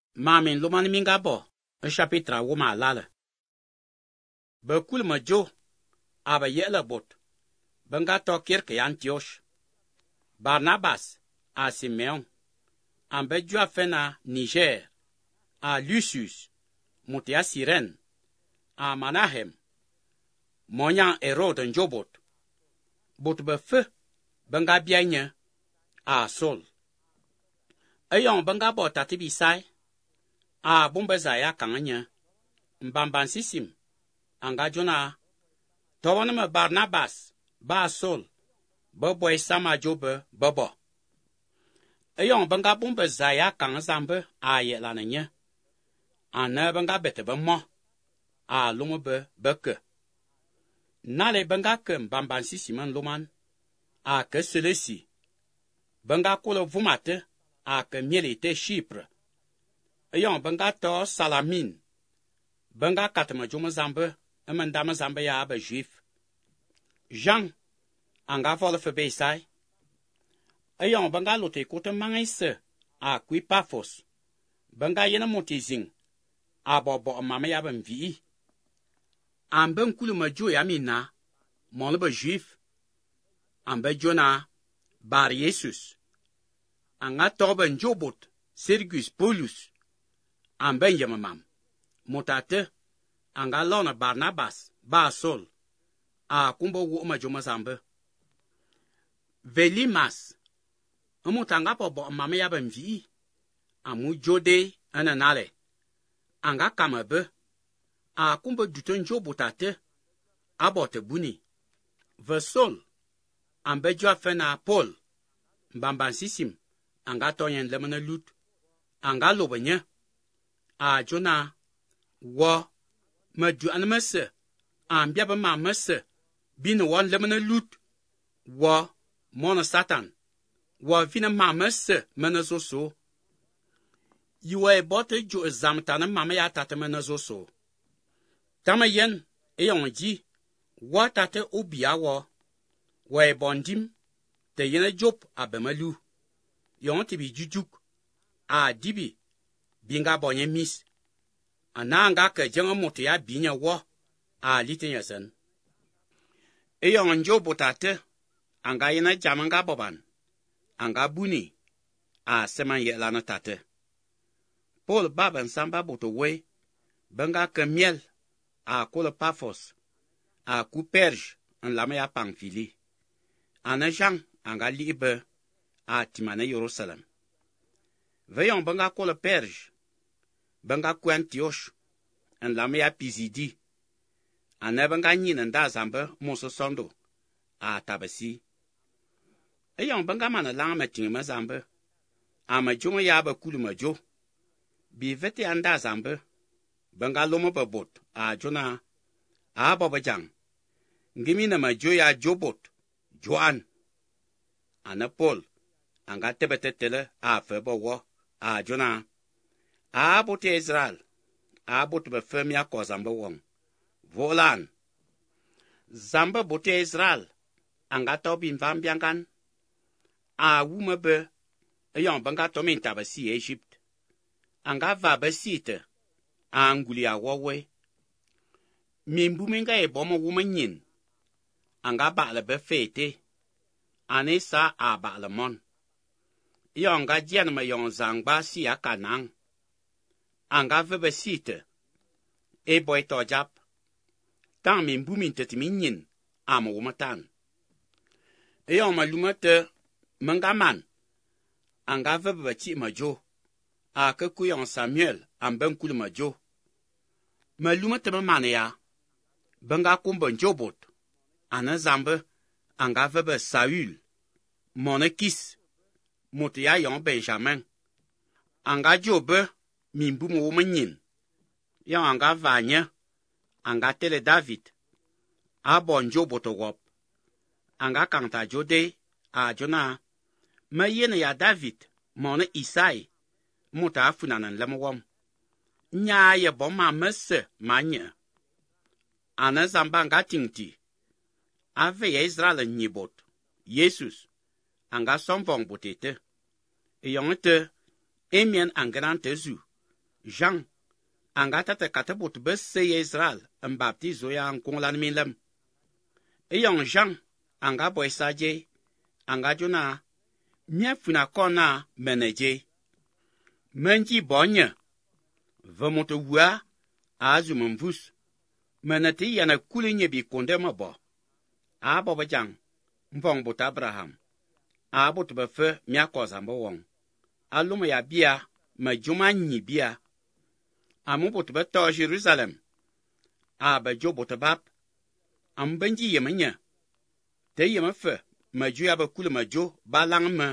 Mamin luman minga bo, un chapitre wuma lale. Bekul me jo, aba yele bot, benga to kirke Antioch. Barnabas, a Simeon, ambe jua fena Niger, a Lucius, mutia Siren, a Manahem, monyan Herod njobot. Bot be fe, benga bianye, a Sol. Ayon benga bo tatibisai, a bombezaya kanganya, mbambansisim, anga jona, towaneme Barnabas, ba Sol, boy sama jobe bobo. Ayon benga bombezaya kangazambe a yelananye, ane benga bete bemo, a lumebe beke. Nale benga ke mbambansisimen luman, a ke selesi, benga kule vumate, a ke mielite Chypre. Ayon benga to Salamin, benga kateme jume zambe, emendame zambe ya abe juif. Jean, anga volle verbesai. Ayon benga lote kote mangaise, a kui Paphos, benga yene motizing, a bobo mame ya ben vi. Ambe nkulu majo ya mina, monlebe juif, ambe jona, bar Jesus. Anga tobe njobot, Sergius Paulus, ambe yemamam. Motate, anga lona Barnabas, ba Sol, a kumbo wo majoma zambe. Velimas, amutanga pobo mame ya ben vi, amu jode ananale. Anga kamabe, a kumbo duton jobotate, abote buni. Vesol, ambe jwa fena Paul, mbambansisim, anga tonyen lemene lut, anga lobenye, a jona, wo, me du anmese, ambiabe ma mese, bine won lemene lut, wo, mona Satan, wo vine ma mese, menezoso. Ywe bote jo zamtane mame ya tate menezoso. Tama yen, eyon ji, wo tate ubia wo, we bondim, te yene job abemalu. Yon tibi jujuk, a dibi, binga bonye mis. Ananga ke jenga mote ya binya wo, a litenya sen. Eyon njo botate, anga yene jamanga boban, anga buni, a seman ye lana tate. Paul baban samba boto we, benga ke miel, a kole Paphos, a ku Perge, en lame ya Pamfili. Ane Jean, anga libe, a timane Jerusalem. Veyon benga kole Perge, benga ku Antioch, en lame ya Pisidi. Ane benga nyine nda zambe monso sondo, a tabasi. Eyon benga mana lang me tingme zambe, a me jonge ya be kulu me jo. Bi vete anda zambe, benga lomo bebot, a jona, a babajang. Ngimi na me jo ya jobot, Joan. Ane Paul, anga tebete tele, a febo wo, a jona. A bote Israel, a bote be fem ya ko zambe wong. Volan. Zambe bote Israel, anga tobi mvambiangan. A wume be, eyon benga tomi tabasi Egypt. Anga va besite, a anguli a wawe. Mimbuminga e bomo wumenyin. Anga bakle be fete. Ane sa a bakle mon. Yonga jen me yon zangba si a kanang. Anga ve besite. E boy tojap. Tang mimbumin tetiminyin. Ama wumatan. Yon malumete mengaman. Anga ve bechi majo. A ke kuyon Samuel amben kul majo. Malumete me mane ya. Benga kumben jobot. Ane zambe. Anga vebe Saül. Mone kis. Mote ya yon Benjamin. Anga jobe. Mimbu mo womenyin. Yon anga vanye. Anga tele David. A bon joboto wop. Anga kanta jode. A jona. Me yene ya David. Mone Isai. Mota afunanan lemwom. Nya ye boma mese manye. Ane zamba anga tingti. Ave ya Israel nyibot. Jesus. Anga somvong botete. Eyongete. Emien angeran tezu. Jean, anga tate kate bot bese Israel, baptizo ya konglan minlem. Eyong Jean, anga boy saje, anga jona, mia funa kona meneje. Menji bonye, vemote wua, azu mvus. Menete yana kule nye bi konde mabo. Abo bajang, mvong bot Abraham. Abo te befe mia koza mbo wong. Aluma ya bia, ma juma nyi bia. Amu bot beto Jerusalem. Aba jo bot bap. Am benji yemenya. Te yemefe, ma jo ya bakule ma jo, balang me.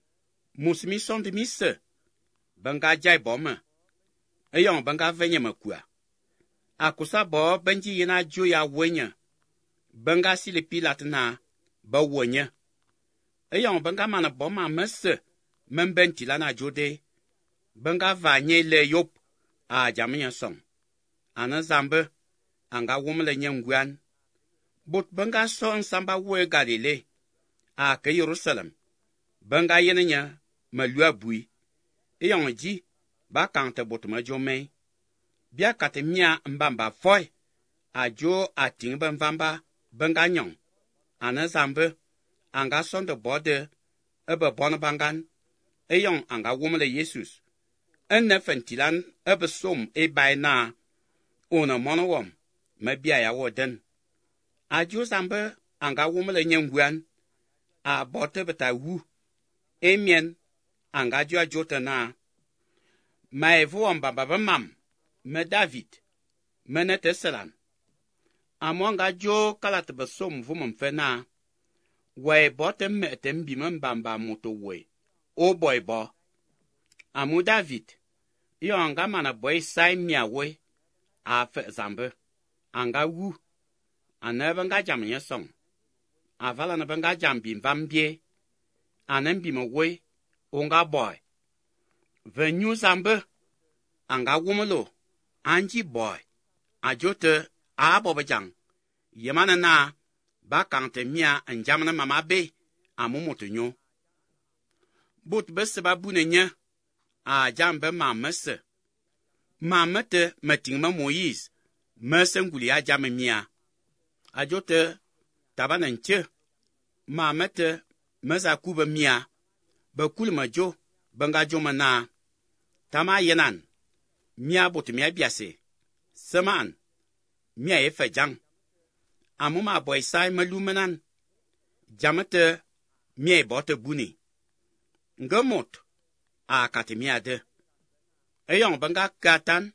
Musmi sonde mise. Benga jai bome. Eyong benga venye makua. Akusa bo benji yena jo ya wenye. Benga sile pilat na ba wenye. Eyong benga mana boma mese. Membenti la na jode. Benga vanye le yop. A jamenya song. Ana zambe. Anga wumle nyengwan. Bot benga son samba we Galile. A ke Jerusalem. Benga yenenya. Malua bui. Eyong ji. Ba kante bot ma jome. Bia kate mia mbamba foy. A jo a ting benvamba. Benga nyong. Ana zambe. Anga son de bode. Ebe bon bangan. Eyong anga wumle Jesus. En fentilan ebe som e bay na. Ona monowom. Me bia ya woden. A jo zambe anga wumle nyengwan. A bote beta wu. Emien. Anga jo a jota na. Ma evo mbaba mam. Me David. Me neteselan. Amonga jo kalat besom vumum fena. We bote me tembi mbamba moto we. O boy bo. Amu David. Yo anga mana boy sai mia we. A fe zambe. Anga wu. Anebe nga jam nye song. Avala nebe nga jam bim vambie. Anembi me we. Onga boy. Venyu zambe. Anga wumelo. Anji boy. Ajote abobajang. Yemana na. Ba kante mia njamana mama be. Amu moto nyo. Bot bese ba bune nye. A jambe ma mese. Ma mete meting ma Moïse. Mese nguli a jame mia. Ajote tabana nche. Ma mete meza kube mia. Bekul ma jo. Benga jo mana. Tama yenan. Mia bot mia biase. Seman. Mia efe jang. Amu ma boy sai malumenan. Jamete mia bote buni. Ngemot. A katimia de. Eyong benga katan.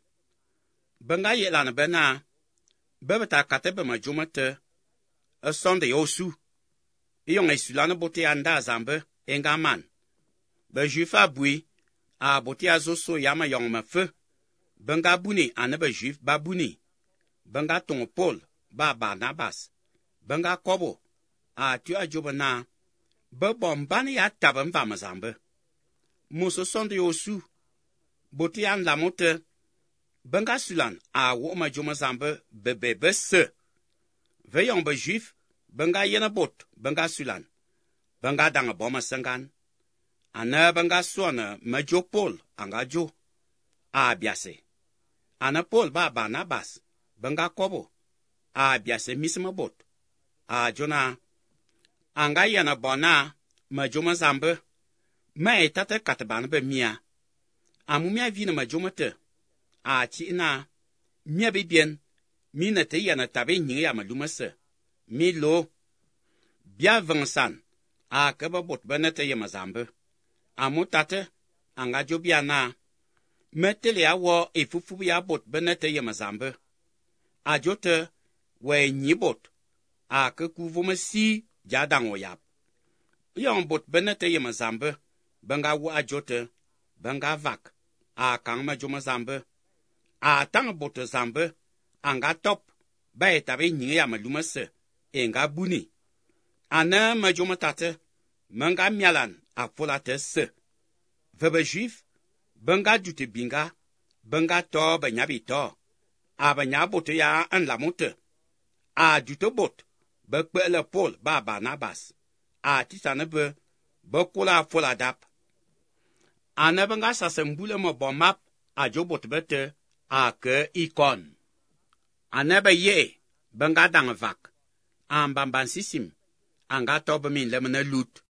Benga yelan bena. Bebeta katebe ma jomete. A sonde yosu. Eyong esulane bote anda zambe. Enga man. Be juifa bui. A bote azoso yama yong me fe. Benga buni anebe juif ba buni. Benga tong Paul ba Barnabas. Benga kobo. A tu a jobe na. Be bombani ya taben va ma zambe. Muso sonde yosu. Bote an lamote. Benga sulan a wo ma joma zambe bebe se. Veyong be juif. Benga yena bot. Benga sulan. Benga danga boma sengan. Ana benga suane ma jo Paul anga jo. A biase. Ana Paul ba Barnabas. Benga kobo. A biase misima bot. A jona. Anga yena bona. Ma joma zambe. Ma etate kataban be mia. Amu mia vina ma joma te. A chi na. Mia be bien. Mi na te yana tabe nyingi ya maluma se. Mi lo. Bia vangsan. A keba bot bene te yama zambe. Amu tate. Anga jo bia na. Metele ya wo efufu ya bot bene te yama zambe. A jote. We nyi bot. A ke kuvume si. Jadang o yap. Yon bot bene te yama zambe. Benga wo a jote. Benga vak. A kang ma joma zambe. A tang bot zambe. Anga top. Ba etabe nyingi ya maluma se. Enga buni. Ana ma joma tate. Menga mialan. A fola te se. Vebe juif. Benga jute binga. Benga to be nyabi to. A be nyabote ya an lamote. A jute bot. Be kpele Paul ba Barnabas. A tisane be kola fola dap. Ana benga sasembule mo bon map. a jo bot bete a ke ikon. Anebe ye benga dang vak. Ambamban sisim. Anga tobe min lemene lut.